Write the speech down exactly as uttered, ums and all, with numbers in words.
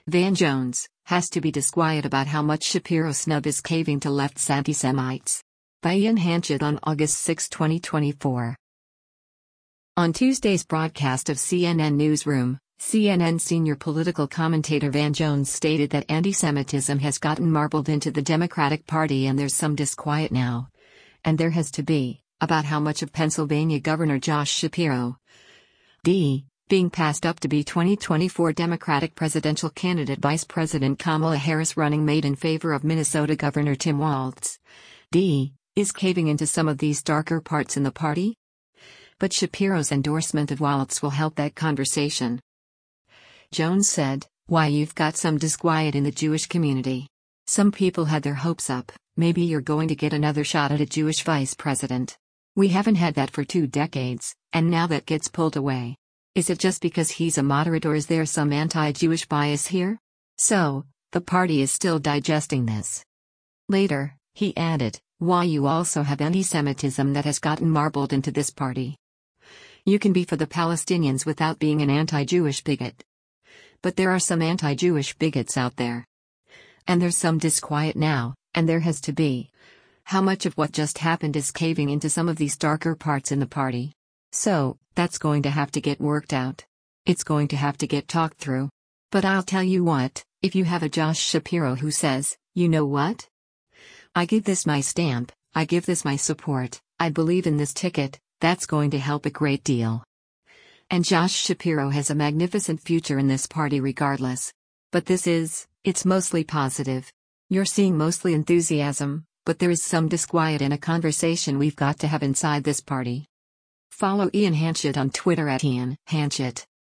Van Jones has to be disquiet about how much Shapiro snub is caving to left's anti-Semites. By Ian Hanchett on August sixth, twenty twenty-four. On Tuesday's broadcast of C N N Newsroom, C N N senior political commentator Van Jones stated that anti-Semitism has gotten marbled into the Democratic Party and there's some disquiet now. And there has to be, about how much of Pennsylvania Governor Josh Shapiro D. being passed up to be twenty twenty-four Democratic presidential candidate Vice President Kamala Harris running mate in favor of Minnesota Governor Tim Walz D. is caving into some of these darker parts in the party? But Shapiro's endorsement of Walz will help that conversation. Jones said, "Why, you've got some disquiet in the Jewish community. Some people had their hopes up, maybe you're going to get another shot at a Jewish vice president. We haven't had that for two decades, and now that gets pulled away. Is it just because he's a moderate or is there some anti-Jewish bias here?" So, the party is still digesting this. Later, he added, "Why, you also have anti-Semitism that has gotten marbled into this party. You can be for the Palestinians without being an anti-Jewish bigot. But there are some anti-Jewish bigots out there. And there's some disquiet now, and there has to be. How much of what just happened is caving into some of these darker parts in the party? So, that's going to have to get worked out. It's going to have to get talked through. But I'll tell you what, if you have a Josh Shapiro who says, you know what? I give this my stamp, I give this my support, I believe in this ticket, that's going to help a great deal." And Josh Shapiro has a magnificent future in this party regardless. But this is, it's mostly positive. You're seeing mostly enthusiasm, but there is some disquiet in a conversation we've got to have inside this party. Follow Ian Hanchett on Twitter at Ian Hanchett.